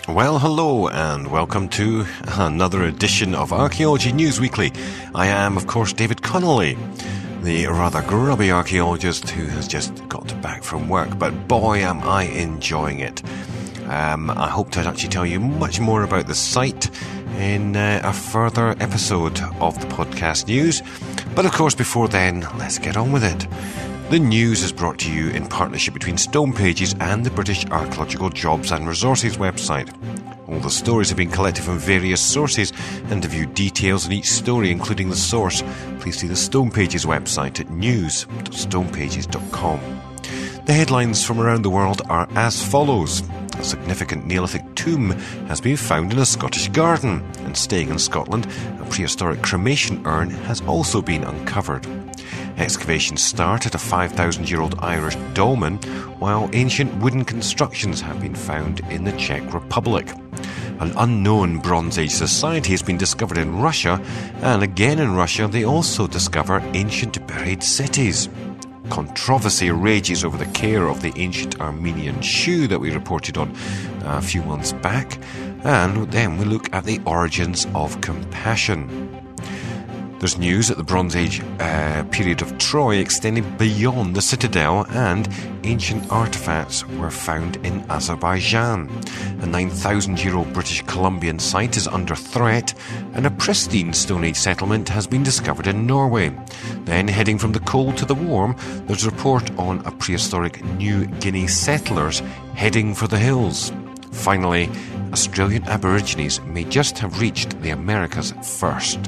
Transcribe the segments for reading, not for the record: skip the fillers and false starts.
Well, hello and welcome to another edition of Archaeology News Weekly. I am, of course, David Connolly, the rather grubby archaeologist who has just got back from work, but boy am I enjoying it. I hope to actually tell you much more about the site in a further episode of the podcast news. But of course, before then, let's get on with it. The news is brought to you in partnership between Stone Pages and the British Archaeological Jobs and Resources website. All the stories have been collected from various sources, and to view details on each story, including the source, please see the Stone Pages website at news.stonepages.com. The headlines from around the world are as follows. A significant Neolithic tomb has been found in a Scottish garden, and staying in Scotland, a prehistoric cremation urn has also been uncovered. Excavations start at a 5,000-year-old Irish dolmen, while ancient wooden constructions have been found in the Czech Republic. An unknown Bronze Age society has been discovered in Russia, and again in Russia they also discover ancient buried cities. Controversy rages over the care of the ancient Armenian shoe that we reported on a few months back, and then we look at the origins of compassion. There's news that the Bronze Age period of Troy extended beyond the citadel, and ancient artefacts were found in Azerbaijan. A 9,000-year-old British Columbian site is under threat, and a pristine Stone Age settlement has been discovered in Norway. Then, heading from the cold to the warm, there's a report on a prehistoric New Guinea settlers heading for the hills. Finally, Australian Aborigines may just have reached the Americas first.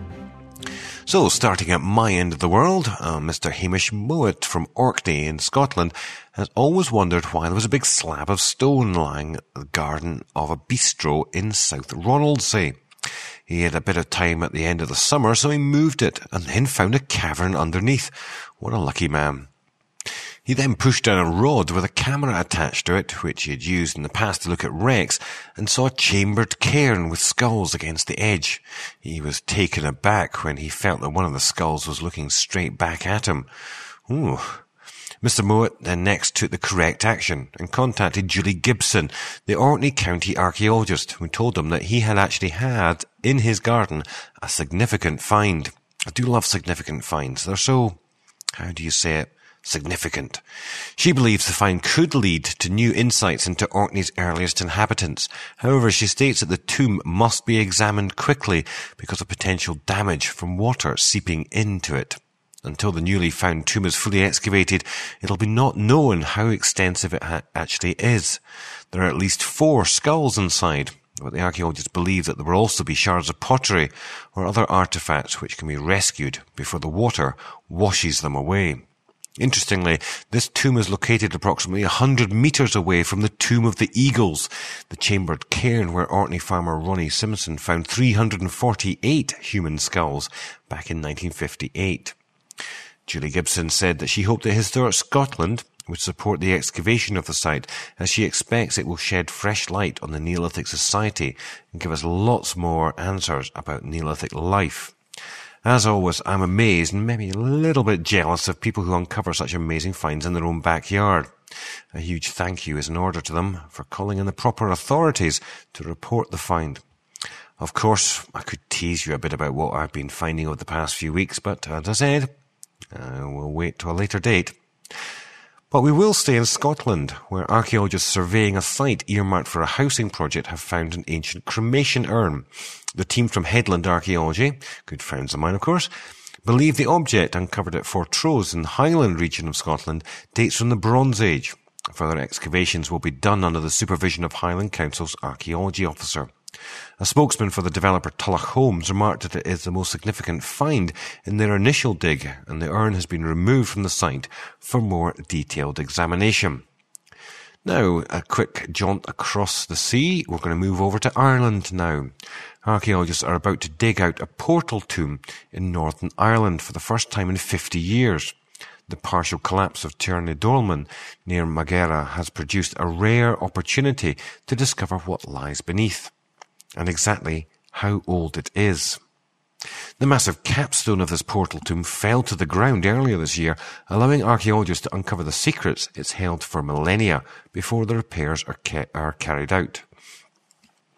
So, starting at my end of the world, Mr. Hamish Mowat from Orkney in Scotland has always wondered why there was a big slab of stone lying in the garden of a bistro in South Ronaldsay. He had a bit of time at the end of the summer, so he moved it and then found a cavern underneath. What a lucky man. He then pushed down a rod with a camera attached to it, which he had used in the past to look at wrecks, and saw a chambered cairn with skulls against the edge. He was taken aback when he felt that one of the skulls was looking straight back at him. Ooh. Mr. Mowat then next took the correct action and contacted Julie Gibson, the Orkney County archaeologist, who told him that he had actually had in his garden a significant find. I do love significant finds. They're so, how do you say it? Significant. She believes the find could lead to new insights into Orkney's earliest inhabitants. However, she states that the tomb must be examined quickly because of potential damage from water seeping into it. Until the newly found tomb is fully excavated, it'll be not known how extensive it actually is. There are at least 4 skulls inside, but the archaeologists believe that there will also be shards of pottery or other artefacts which can be rescued before the water washes them away. Interestingly, this tomb is located approximately 100 metres away from the Tomb of the Eagles, the chambered cairn where Orkney farmer Ronnie Simpson found 348 human skulls back in 1958. Julie Gibson said that she hoped that Historic Scotland would support the excavation of the site, as she expects it will shed fresh light on the Neolithic society and give us lots more answers about Neolithic life. As always, I'm amazed and maybe a little bit jealous of people who uncover such amazing finds in their own backyard. A huge thank you is in order to them for calling in the proper authorities to report the find. Of course, I could tease you a bit about what I've been finding over the past few weeks, but as I said, we'll wait to a later date. But we will stay in Scotland, where archaeologists surveying a site earmarked for a housing project have found an ancient cremation urn. The team from Headland Archaeology, good friends of mine of course, believe the object uncovered at Fortrose in the Highland region of Scotland dates from the Bronze Age. Further excavations will be done under the supervision of Highland Council's archaeology officer. A spokesman for the developer Tulloch Homes remarked that it is the most significant find in their initial dig, and the urn has been removed from the site for more detailed examination. Now, a quick jaunt across the sea. We're going to move over to Ireland now. Archaeologists are about to dig out a portal tomb in Northern Ireland for the first time in 50 years. The partial collapse of Tirna Dolmen near Magera has produced a rare opportunity to discover what lies beneath, and exactly how old it is. The massive capstone of this portal tomb fell to the ground earlier this year, allowing archaeologists to uncover the secrets it's held for millennia before the repairs are carried out.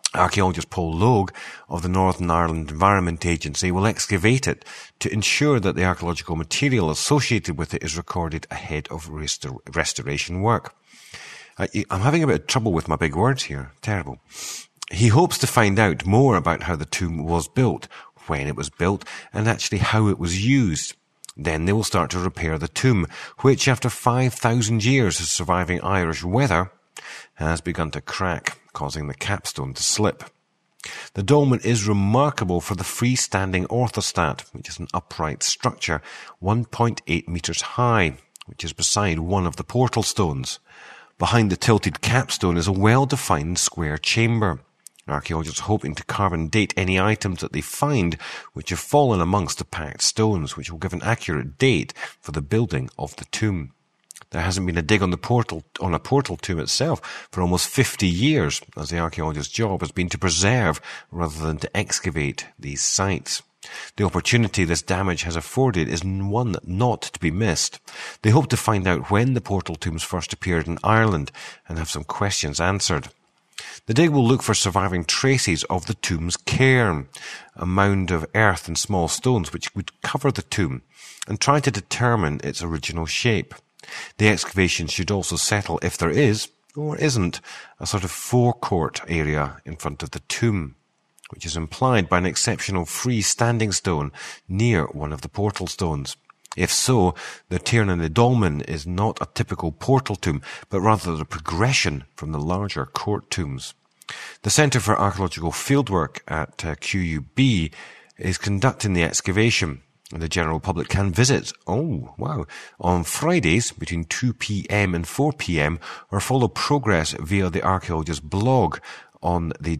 Archaeologist Paul Logue of the Northern Ireland Environment Agency will excavate it to ensure that the archaeological material associated with it is recorded ahead of restoration work. I'm having a bit of trouble with my big words here. Terrible. He hopes to find out more about how the tomb was built, when it was built, and actually how it was used. Then they will start to repair the tomb, which after 5,000 years of surviving Irish weather has begun to crack, causing the capstone to slip. The dolmen is remarkable for the freestanding orthostat, which is an upright structure 1.8 metres high, which is beside one of the portal stones. Behind the tilted capstone is a well-defined square chamber. Archaeologists are hoping to carbon date any items that they find which have fallen amongst the packed stones, which will give an accurate date for the building of the tomb. There hasn't been a dig on a portal tomb itself for almost 50 years, as the archaeologist's job has been to preserve rather than to excavate these sites. The opportunity this damage has afforded is one not to be missed. They hope to find out when the portal tombs first appeared in Ireland and have some questions answered. The dig will look for surviving traces of the tomb's cairn, a mound of earth and small stones which would cover the tomb, and try to determine its original shape. The excavation should also settle if there is, or isn't, a sort of forecourt area in front of the tomb, which is implied by an exceptional free-standing stone near one of the portal stones. If so, the Tirna na Dolmen is not a typical portal tomb, but rather the progression from the larger court tombs. The Centre for Archaeological Fieldwork at QUB is conducting the excavation, and the general public can visit, on Fridays between 2 p.m. and 4 p.m. or follow progress via the archaeologist's blog on the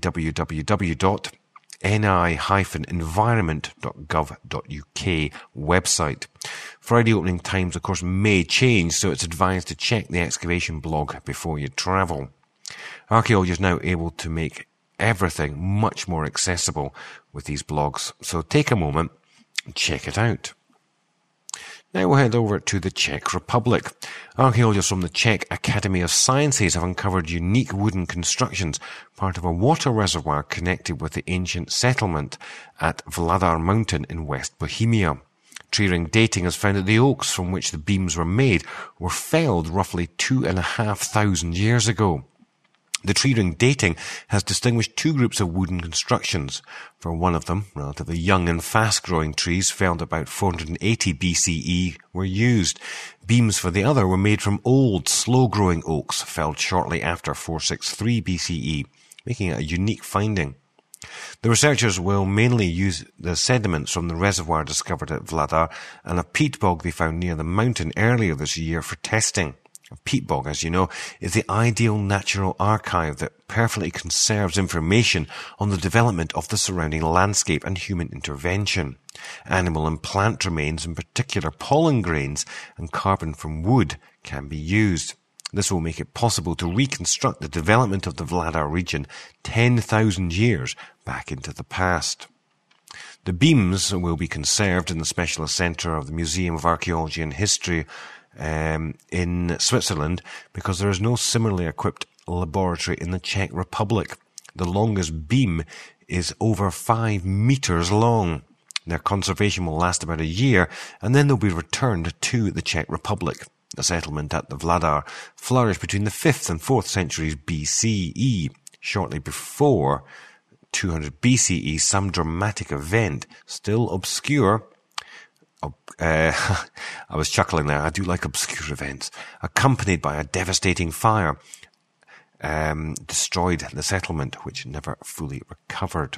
www.ni-environment.gov.uk website. Friday opening times, of course, may change, so it's advised to check the excavation blog before you travel. Archaeology is now able to make everything much more accessible with these blogs, so take a moment and check it out. Now we'll head over to the Czech Republic. Archaeologists from the Czech Academy of Sciences have uncovered unique wooden constructions, part of a water reservoir connected with the ancient settlement at Vladar Mountain in West Bohemia. Tree ring dating has found that the oaks from which the beams were made were felled roughly 2,500 years ago. The tree ring dating has distinguished two groups of wooden constructions. For one of them, relatively young and fast-growing trees felled about 480 BCE were used. Beams for the other were made from old, slow-growing oaks felled shortly after 463 BCE, making it a unique finding. The researchers will mainly use the sediments from the reservoir discovered at Vladar and a peat bog they found near the mountain earlier this year for testing. A peat bog, as you know, is the ideal natural archive that perfectly conserves information on the development of the surrounding landscape and human intervention. Animal and plant remains, in particular pollen grains and carbon from wood, can be used. This will make it possible to reconstruct the development of the Vladar region 10,000 years back into the past. The beams will be conserved in the Specialist Centre of the Museum of Archaeology and History in Switzerland because there is no similarly equipped laboratory in the Czech Republic. The longest beam is over 5 meters long. Their conservation will last about a year and then they'll be returned to the Czech Republic. The settlement at the Vladar flourished between the 5th and 4th centuries BCE. Shortly before 200 BCE, some dramatic event, still obscure, I was chuckling there, I do like obscure events, accompanied by a devastating fire, destroyed the settlement, which never fully recovered.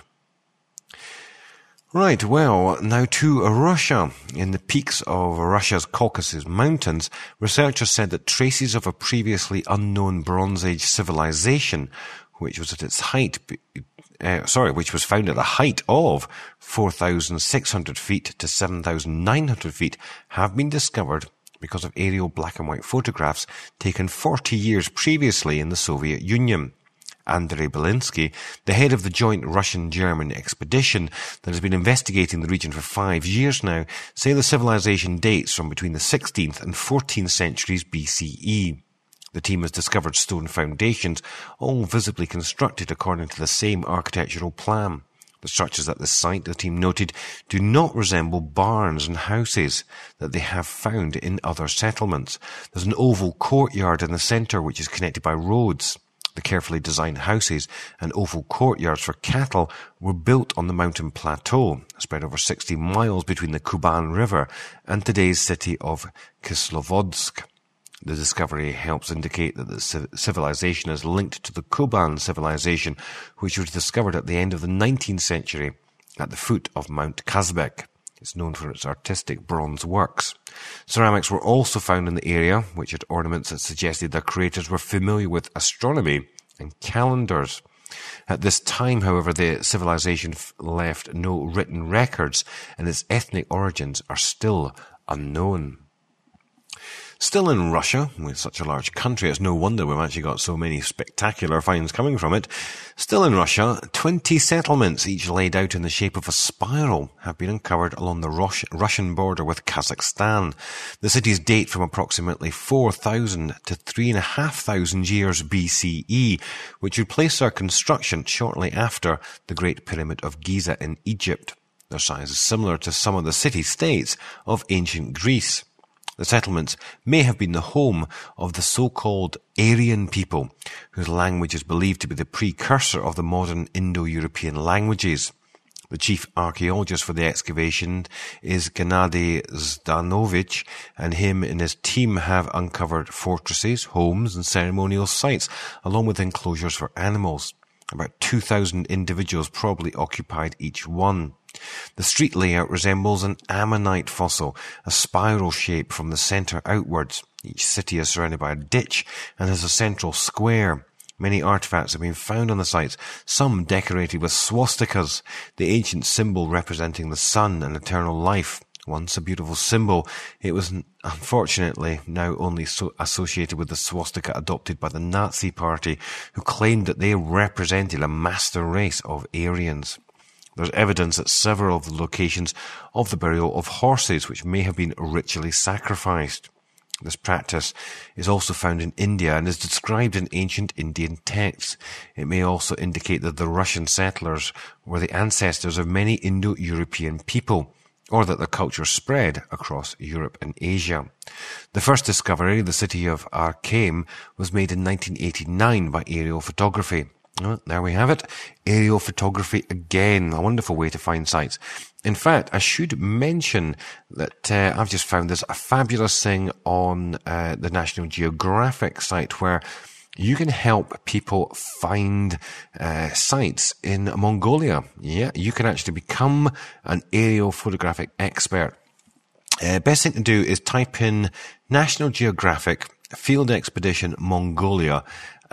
Right, well, now to Russia. In the peaks of Russia's Caucasus Mountains, researchers said that traces of a previously unknown Bronze Age civilization, which was at its height, which was found at a height of 4,600 feet to 7,900 feet, have been discovered because of aerial black and white photographs taken 40 years previously in the Soviet Union. Andrei Belinsky, the head of the joint Russian-German expedition that has been investigating the region for 5 years now, say the civilization dates from between the 16th and 14th centuries BCE. The team has discovered stone foundations, all visibly constructed according to the same architectural plan. The structures at the site, the team noted, do not resemble barns and houses that they have found in other settlements. There's an oval courtyard in the centre which is connected by roads. The carefully designed houses and oval courtyards for cattle were built on the mountain plateau, spread over 60 miles between the Kuban River and today's city of Kislovodsk. The discovery helps indicate that the civilization is linked to the Kuban civilization, which was discovered at the end of the 19th century at the foot of Mount Kazbek. It's known for its artistic bronze works. Ceramics were also found in the area, which had ornaments that suggested their creators were familiar with astronomy and calendars. At this time, however, the civilization left no written records, and its ethnic origins are still unknown. Still in Russia, with such a large country, it's no wonder we've actually got so many spectacular finds coming from it. Still in Russia, 20 settlements, each laid out in the shape of a spiral, have been uncovered along the Russian border with Kazakhstan. The cities date from approximately 4,000 to 3,500 years BCE, which would place their construction shortly after the Great Pyramid of Giza in Egypt. Their size is similar to some of the city-states of ancient Greece. The settlements may have been the home of the so-called Aryan people, whose language is believed to be the precursor of the modern Indo-European languages. The chief archaeologist for the excavation is Gennady Zdanovich, and him and his team have uncovered fortresses, homes and ceremonial sites, along with enclosures for animals. About 2,000 individuals probably occupied each one. The street layout resembles an ammonite fossil, a spiral shape from the centre outwards. Each city is surrounded by a ditch and has a central square. Many artefacts have been found on the sites, some decorated with swastikas, the ancient symbol representing the sun and eternal life. Once a beautiful symbol, it was unfortunately now only associated with the swastika adopted by the Nazi Party, who claimed that they represented a master race of Aryans. There's evidence at several of the locations of the burial of horses, which may have been ritually sacrificed. This practice is also found in India and is described in ancient Indian texts. It may also indicate that the Russian settlers were the ancestors of many Indo-European people, or that their culture spread across Europe and Asia. The first discovery, the city of Arkham, was made in 1989 by aerial photography. There we have it. Aerial photography again. A wonderful way to find sites. In fact, I should mention that I've just found this a fabulous thing on the National Geographic site where you can help people find sites in Mongolia. Yeah, you can actually become an aerial photographic expert. Best thing to do is type in National Geographic Field Expedition Mongolia,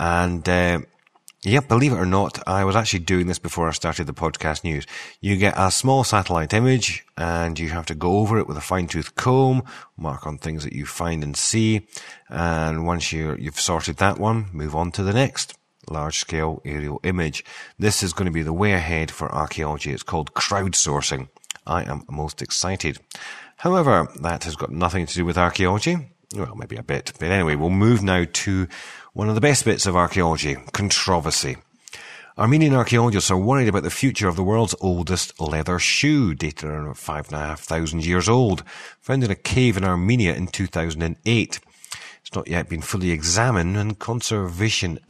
and yeah, believe it or not, I was actually doing this before I started the podcast news. You get a small satellite image and you have to go over it with a fine-tooth comb, mark on things that you find and see, and once you've sorted that one, move on to the next large-scale aerial image. This is going to be the way ahead for archaeology. It's called crowdsourcing. I am most excited. However, that has got nothing to do with archaeology. Well, maybe a bit. But anyway, we'll move now to one of the best bits of archaeology, controversy. Armenian archaeologists are worried about the future of the world's oldest leather shoe, dated around 5,500 years old, found in a cave in Armenia in 2008. It's not yet been fully examined, and conservation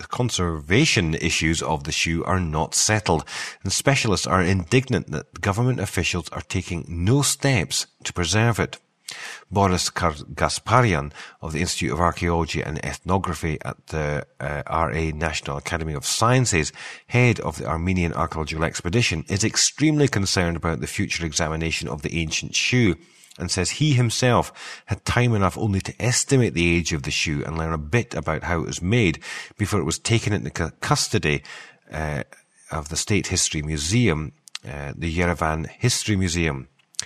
issues of the shoe are not settled, and specialists are indignant that government officials are taking no steps to preserve it. Boris Gasparian of the Institute of Archaeology and Ethnography at the RA National Academy of Sciences, head of the Armenian Archaeological Expedition, is extremely concerned about the future examination of the ancient shoe, and says he himself had time enough only to estimate the age of the shoe and learn a bit about how it was made before it was taken into custody of the State History Museum, the Yerevan History Museum.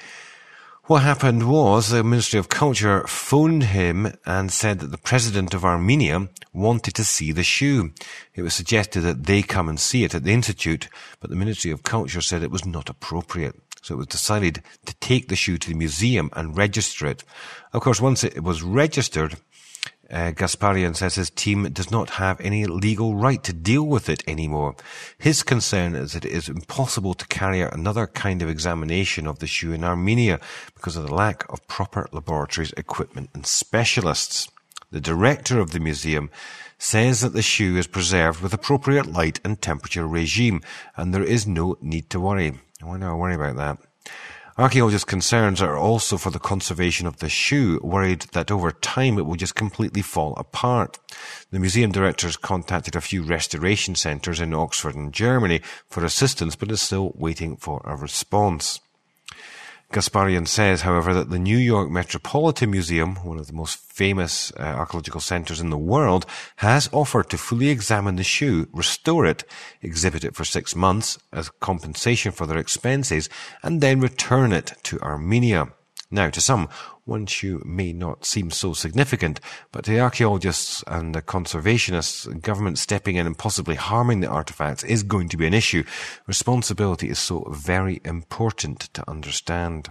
What happened was the Ministry of Culture phoned him and said that the president of Armenia wanted to see the shoe. It was suggested that they come and see it at the Institute, but the Ministry of Culture said it was not appropriate. So it was decided to take the shoe to the museum and register it. Of course, once it was registered, Gasparian says his team does not have any legal right to deal with it anymore. His concern is that it is impossible to carry out another kind of examination of the shoe in Armenia because of the lack of proper laboratories, equipment and specialists. The director of the museum says that the shoe is preserved with appropriate light and temperature regime, and there is no need to worry. Why do I worry about that? Archaeologists' concerns are also for the conservation of the shoe, worried that over time it will just completely fall apart. The museum directors contacted a few restoration centres in Oxford and Germany for assistance, but is still waiting for a response. Gasparian says, however, that the New York Metropolitan Museum, one of the most famous archaeological centres in the world, has offered to fully examine the shoe, restore it, exhibit it for 6 months as compensation for their expenses, and then return it to Armenia. Now, to some, one shoe may not seem so significant, but to the archaeologists and the conservationists, government stepping in and possibly harming the artefacts is going to be an issue. Responsibility is so very important to understand.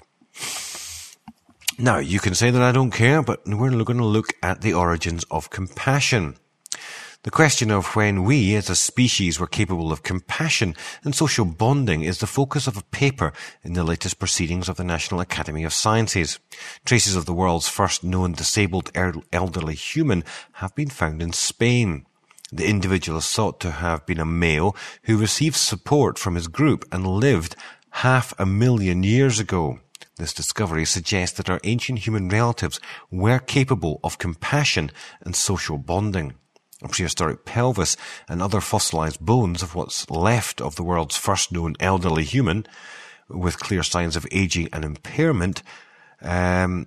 Now, you can say that I don't care, but we're going to look at the origins of compassion. The question of when we, as a species, were capable of compassion and social bonding is the focus of a paper in the latest proceedings of the National Academy of Sciences. Traces of the world's first known disabled elderly human have been found in Spain. The individual is thought to have been a male who received support from his group and lived 500,000 years ago. This discovery suggests that our ancient human relatives were capable of compassion and social bonding. A prehistoric pelvis and other fossilized bones of what's left of the world's first known elderly human, with clear signs of aging and impairment, are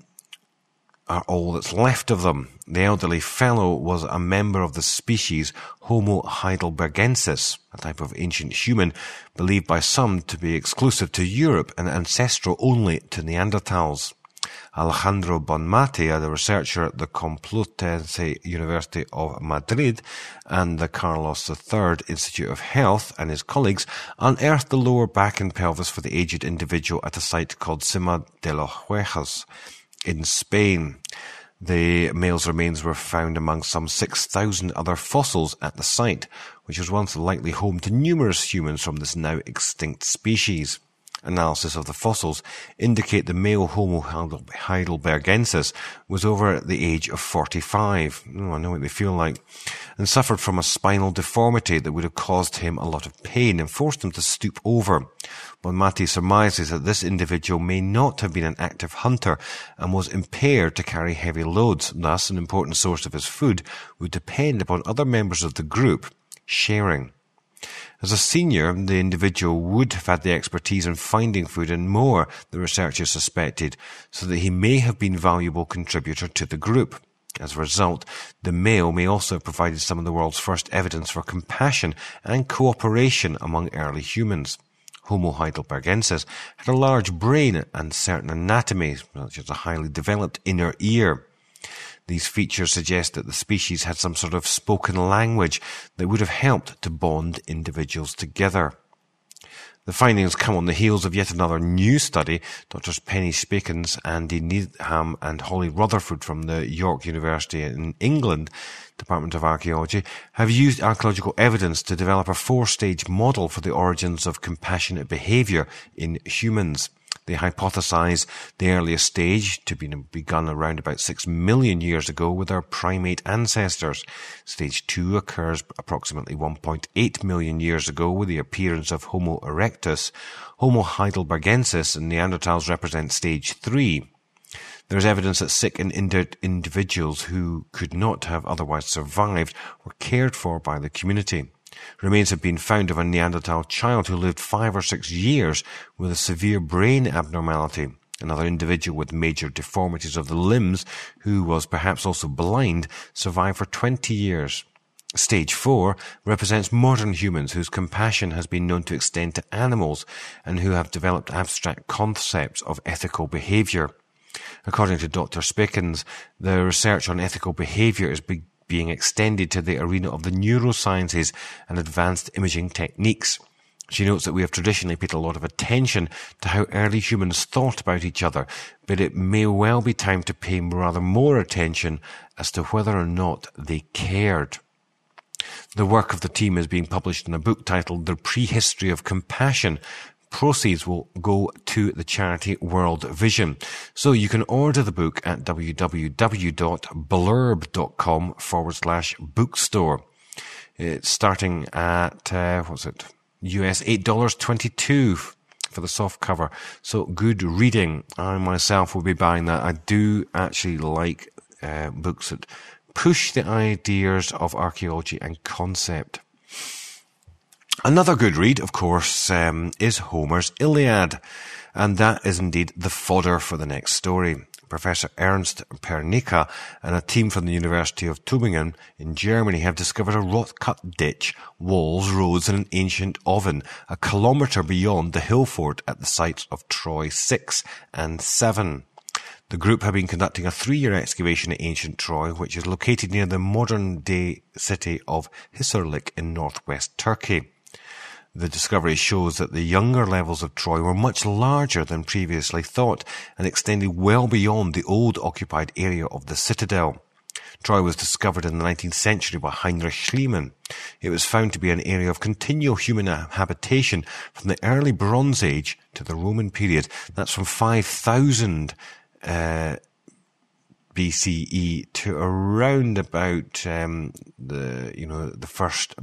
all that's left of them. The elderly fellow was a member of the species Homo heidelbergensis, a type of ancient human believed by some to be exclusive to Europe and ancestral only to Neanderthals. Alejandro Bonmati, the researcher at the Complutense University of Madrid and the Carlos III Institute of Health, and his colleagues unearthed the lower back and pelvis for the aged individual at a site called Sima de los Huejos in Spain. The male's remains were found among some 6,000 other fossils at the site, which was once the likely home to numerous humans from this now extinct species. Analysis of the fossils indicate the male Homo heidelbergensis was over the age of 45. Oh, I know what they feel like. And suffered from a spinal deformity that would have caused him a lot of pain and forced him to stoop over. Bonmati surmises that this individual may not have been an active hunter and was impaired to carry heavy loads. Thus, an important source of his food would depend upon other members of the group sharing. As a senior, the individual would have had the expertise in finding food and more, the researchers suspected, so that he may have been a valuable contributor to the group. As a result, the male may also have provided some of the world's first evidence for compassion and cooperation among early humans. Homo heidelbergensis had a large brain and certain anatomy, such as a highly developed inner ear. These features suggest that the species had some sort of spoken language that would have helped to bond individuals together. The findings come on the heels of yet another new study. Drs. Penny Spakins, Andy Needham and Holly Rutherford from the York University in England, Department of Archaeology, have used archaeological evidence to develop a 4-stage model for the origins of compassionate behaviour in humans. They hypothesize the earliest stage to be begun around about 6 million years ago with our primate ancestors. Stage 2 occurs approximately 1.8 million years ago with the appearance of Homo erectus. Homo heidelbergensis and Neanderthals represent stage 3. There is evidence that sick and injured individuals who could not have otherwise survived were cared for by the community. Remains have been found of a Neanderthal child who lived 5 or 6 years with a severe brain abnormality. Another individual with major deformities of the limbs, who was perhaps also blind, survived for 20 years. Stage 4 represents modern humans whose compassion has been known to extend to animals and who have developed abstract concepts of ethical behaviour. According to Dr. Spakins, the research on ethical behaviour is being extended to the arena of the neurosciences and advanced imaging techniques. She notes that we have traditionally paid a lot of attention to how early humans thought about each other, but it may well be time to pay rather more attention as to whether or not they cared. The work of the team is being published in a book titled The Prehistory of Compassion. Proceeds will go to the charity World Vision. So you can order the book at www.blurb.com/bookstore. It's starting at, US $8.22 for the soft cover. So good reading. I myself will be buying that. I do actually like books that push the ideas of archaeology and concept. Another good read, of course, is Homer's Iliad, and that is indeed the fodder for the next story. Professor Ernst Pernicka and a team from the University of Tübingen in Germany have discovered a rock-cut ditch, walls, roads and an ancient oven, a kilometre beyond the hill fort at the sites of Troy 6 and 7. The group have been conducting a 3-year excavation at ancient Troy, which is located near the modern-day city of Hisarlik in northwest Turkey. The discovery shows that the younger levels of Troy were much larger than previously thought and extended well beyond the old occupied area of the citadel. Troy was discovered in the 19th century by Heinrich Schliemann. It was found to be an area of continual human habitation from the early Bronze Age to the Roman period. That's from 5000 BCE to around about the first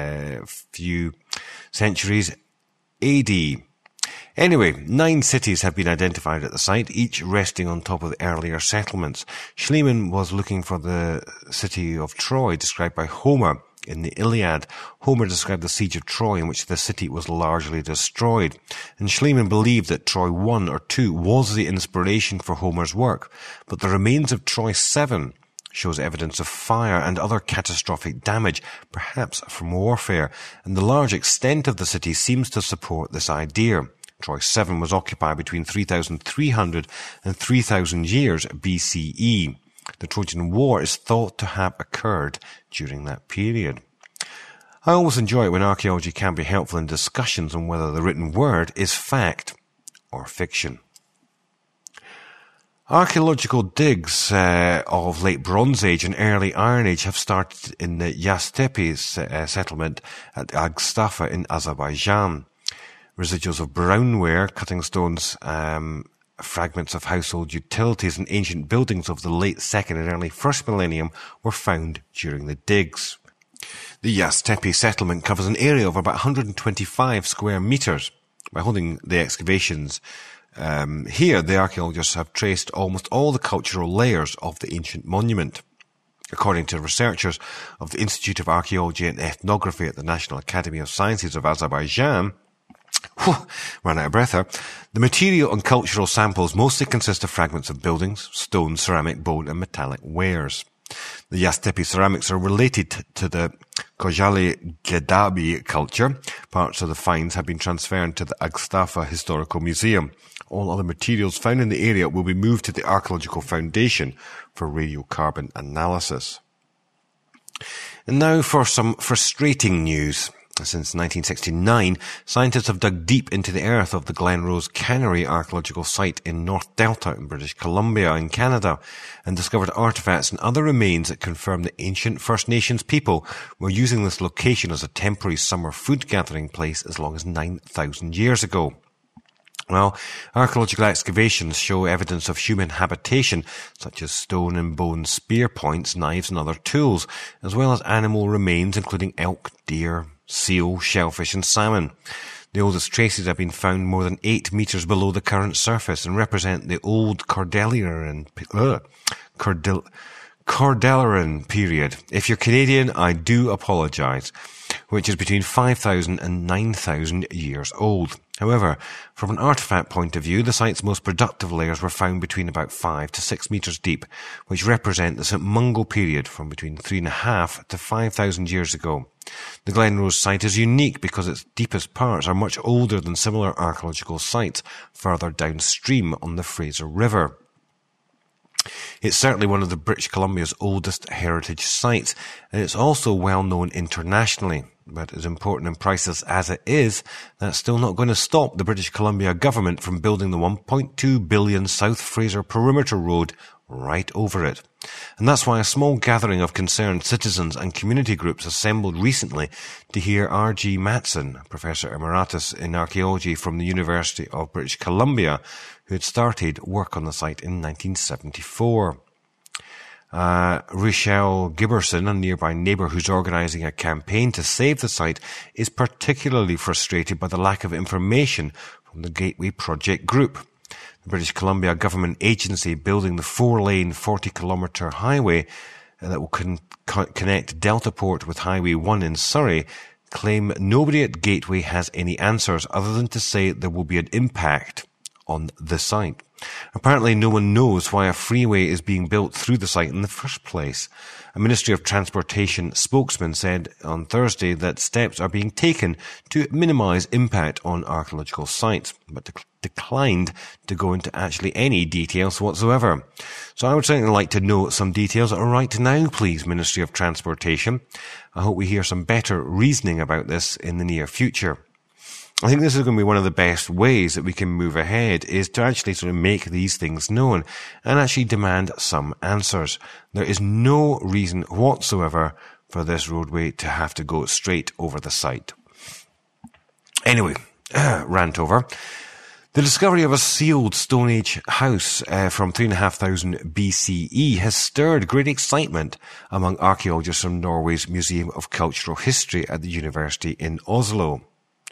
few centuries AD. Anyway, 9 cities have been identified at the site, each resting on top of the earlier settlements. Schliemann was looking for the city of Troy, described by Homer in the Iliad. Homer described the siege of Troy, in which the city was largely destroyed. And Schliemann believed that Troy 1 or 2 was the inspiration for Homer's work. But the remains of Troy 7 shows evidence of fire and other catastrophic damage, perhaps from warfare, and the large extent of the city seems to support this idea. Troy 7 was occupied between 3,300 and 3,000 years BCE. The Trojan War is thought to have occurred during that period. I always enjoy it when archaeology can be helpful in discussions on whether the written word is fact or fiction. Archaeological digs of late Bronze Age and early Iron Age have started in the Yaztepe settlement at Agstafa in Azerbaijan. Residuals of brownware, cutting stones, fragments of household utilities and ancient buildings of the late 2nd and early 1st millennium were found during the digs. The Yaztepe settlement covers an area of about 125 square metres. By holding the excavations here, the archaeologists have traced almost all the cultural layers of the ancient monument. According to researchers of the Institute of Archaeology and Ethnography at the National Academy of Sciences of Azerbaijan, ran out of breath there, the material and cultural samples mostly consist of fragments of buildings, stone, ceramic, bone and metallic wares. The Yaztepe ceramics are related to the Kojali Gedabi culture. Parts of the finds have been transferred to the Agstafa Historical Museum. All other materials found in the area will be moved to the Archaeological Foundation for radiocarbon analysis. And now for some frustrating news. Since 1969, scientists have dug deep into the earth of the Glenrose Cannery archaeological site in North Delta in British Columbia in Canada and discovered artifacts and other remains that confirm that ancient First Nations people were using this location as a temporary summer food gathering place as long as 9,000 years ago. Well, archaeological excavations show evidence of human habitation, such as stone and bone spear points, knives and other tools, as well as animal remains including elk, deer, seal, shellfish and salmon. The oldest traces have been found more than 8 metres below the current surface and represent the old Cordilleran period. If you're Canadian, I do apologise, which is between 5,000 and 9,000 years old. However, from an artefact point of view, the site's most productive layers were found between about 5 to 6 metres deep, which represent the St Mungo period from between 3,500 to 5,000 years ago. The Glenrose site is unique because its deepest parts are much older than similar archaeological sites further downstream on the Fraser River. It's certainly one of the British Columbia's oldest heritage sites, and it's also well known internationally. But as important and priceless as it is, that's still not going to stop the British Columbia government from building the $1.2 billion South Fraser Perimeter Road right over it. And that's why a small gathering of concerned citizens and community groups assembled recently to hear R.G. Matson, Professor Emeritus in Archaeology from the University of British Columbia, who had started work on the site in 1974. Rochelle Giberson, a nearby neighbour who's organising a campaign to save the site, is particularly frustrated by the lack of information from the Gateway Project group. The British Columbia government agency building the 4-lane 40-kilometre highway that will connect Deltaport with Highway 1 in Surrey claim nobody at Gateway has any answers other than to say there will be an impact on the site. Apparently no one knows why a freeway is being built through the site in the first place. A Ministry of Transportation spokesman said on Thursday that steps are being taken to minimise impact on archaeological sites, but declined to go into actually any details whatsoever. So I would certainly like to know some details right now, please, Ministry of Transportation. I hope we hear some better reasoning about this in the near future. I think this is going to be one of the best ways that we can move ahead, is to actually sort of make these things known and actually demand some answers. There is no reason whatsoever for this roadway to have to go straight over the site. Anyway, rant over. The discovery of a sealed Stone Age house from 3,500 BCE has stirred great excitement among archaeologists from Norway's Museum of Cultural History at the university in Oslo.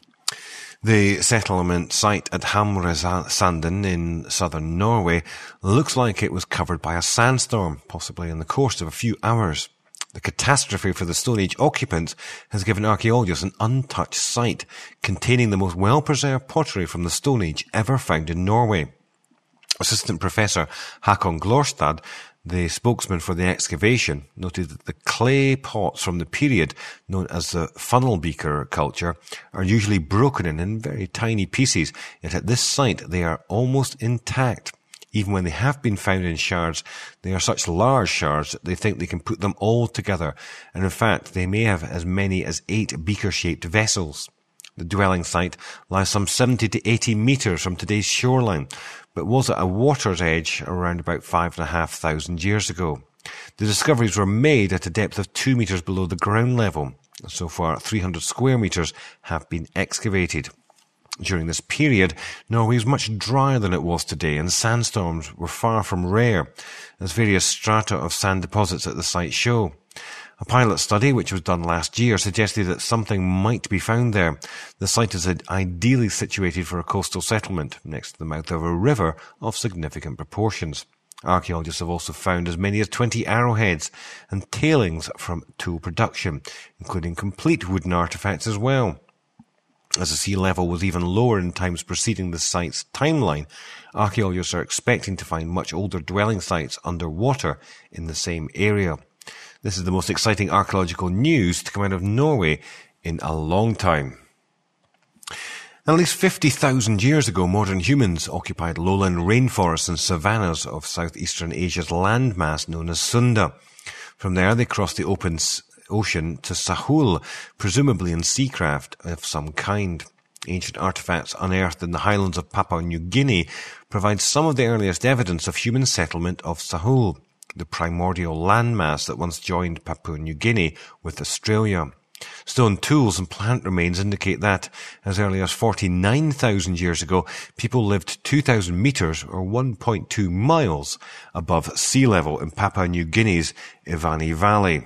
The settlement site at Hamresanden in southern Norway looks like it was covered by a sandstorm, possibly in the course of a few hours. The catastrophe for the Stone Age occupants has given archaeologists an untouched site containing the most well-preserved pottery from the Stone Age ever found in Norway. Assistant Professor Håkon Glorstad, the spokesman for the excavation, noted that the clay pots from the period known as the funnel beaker culture are usually broken in very tiny pieces, yet at this site they are almost intact. Even when they have been found in shards, they are such large shards that they think they can put them all together, and in fact they may have as many as 8 beaker-shaped vessels. The dwelling site lies some 70 to 80 metres from today's shoreline, but was at a water's edge around about 5,500 years ago. The discoveries were made at a depth of 2 metres below the ground level. So far, 300 square metres have been excavated. During this period, Norway was much drier than it was today, and sandstorms were far from rare, as various strata of sand deposits at the site show. A pilot study, which was done last year, suggested that something might be found there. The site is ideally situated for a coastal settlement, next to the mouth of a river of significant proportions. Archaeologists have also found as many as 20 arrowheads and tailings from tool production, including complete wooden artifacts as well. As the sea level was even lower in times preceding the site's timeline, archaeologists are expecting to find much older dwelling sites underwater in the same area. This is the most exciting archaeological news to come out of Norway in a long time. At least 50,000 years ago, modern humans occupied lowland rainforests and savannas of southeastern Asia's landmass known as Sunda. From there, they crossed the open ocean to Sahul, presumably in seacraft of some kind. Ancient artifacts unearthed in the highlands of Papua New Guinea provide some of the earliest evidence of human settlement of Sahul, the primordial landmass that once joined Papua New Guinea with Australia. Stone tools and plant remains indicate that, as early as 49,000 years ago, people lived 2,000 metres or 1.2 miles above sea level in Papua New Guinea's Ivani Valley.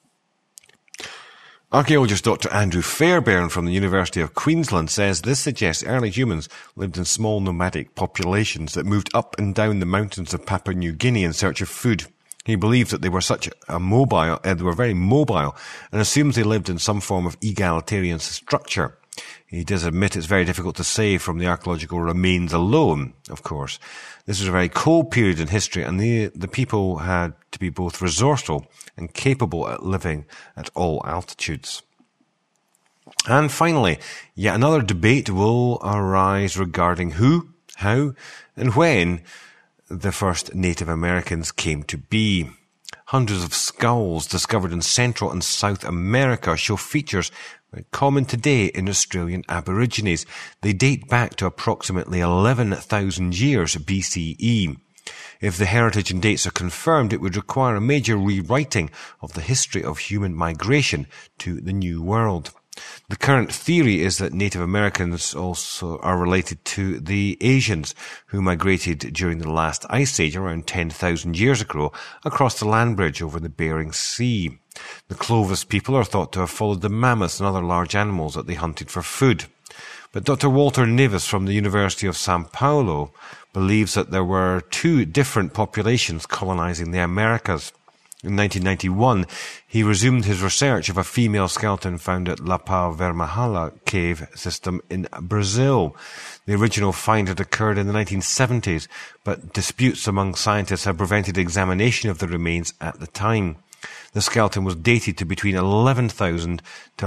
Archaeologist Dr. Andrew Fairbairn from the University of Queensland says this suggests early humans lived in small nomadic populations that moved up and down the mountains of Papua New Guinea in search of food. He believes that they were they were very mobile, and assumes they lived in some form of egalitarian structure. He does admit it's very difficult to say from the archaeological remains alone, of course. This was a very cold period in history, and the people had to be both resourceful and capable at living at all altitudes. And finally, yet another debate will arise regarding who, how, and when the first Native Americans came to be. Hundreds of skulls discovered in Central and South America show features common today in Australian Aborigines. They date back to approximately 11,000 years BCE. If the heritage and dates are confirmed, it would require a major rewriting of the history of human migration to the New World. The current theory is that Native Americans also are related to the Asians, who migrated during the last ice age around 10,000 years ago across the land bridge over the Bering Sea. The Clovis people are thought to have followed the mammoths and other large animals that they hunted for food. But Dr. Walter Neves from the University of São Paulo believes that there were two different populations colonizing the Americas. In 1991, he resumed his research of a female skeleton found at La Pau Vermelha cave system in Brazil. The original find had occurred in the 1970s, but disputes among scientists have prevented examination of the remains at the time. The skeleton was dated to between 11,000 to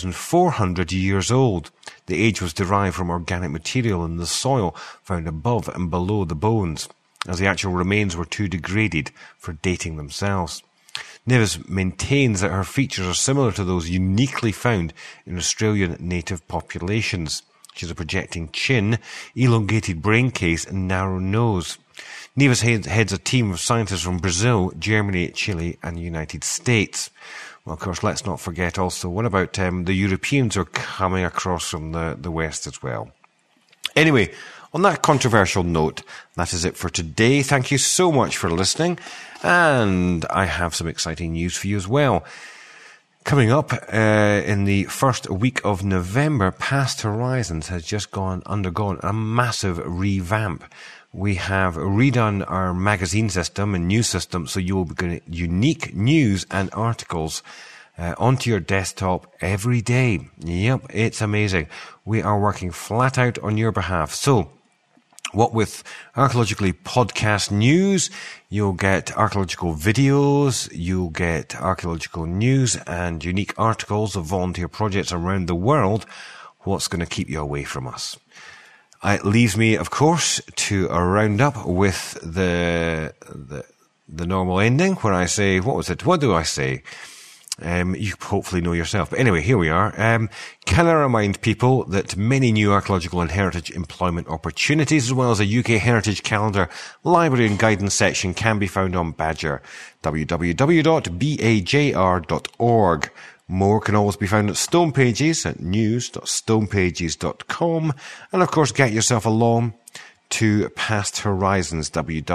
11,400 years old. The age was derived from organic material in the soil found above and below the bones, as the actual remains were too degraded for dating themselves. Neves maintains that her features are similar to those uniquely found in Australian native populations. She has a projecting chin, elongated brain case and narrow nose. Neves heads a team of scientists from Brazil, Germany, Chile and the United States. Well, of course, let's not forget also, what about the Europeans who are coming across from the West as well? Anyway, on that controversial note, that is it for today. Thank you so much for listening, and I have some exciting news for you as well. Coming up in the first week of November, Past Horizons has just undergone a massive revamp. We have redone our magazine system and news system, so you will be getting unique news and articles onto your desktop every day. Yep, it's amazing. We are working flat out on your behalf. So, what with Archaeologically podcast news, you'll get archaeological videos, you'll get archaeological news and unique articles of volunteer projects around the world. What's going to keep you away from us? It leaves me, of course, to round up with the normal ending where I say, what was it? What do I say? You hopefully know yourself. But anyway, here we are. Can I remind people that many new archaeological and heritage employment opportunities, as well as a UK Heritage Calendar library and guidance section, can be found on Badger, www.bajr.org. More can always be found at Stone Pages at news.stonepages.com. And of course, get yourself along to Past Horizons,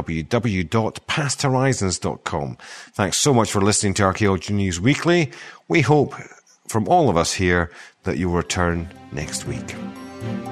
www.pasthorizons.com. Thanks so much for listening to Archaeology News Weekly. We hope from all of us here that you'll return next week.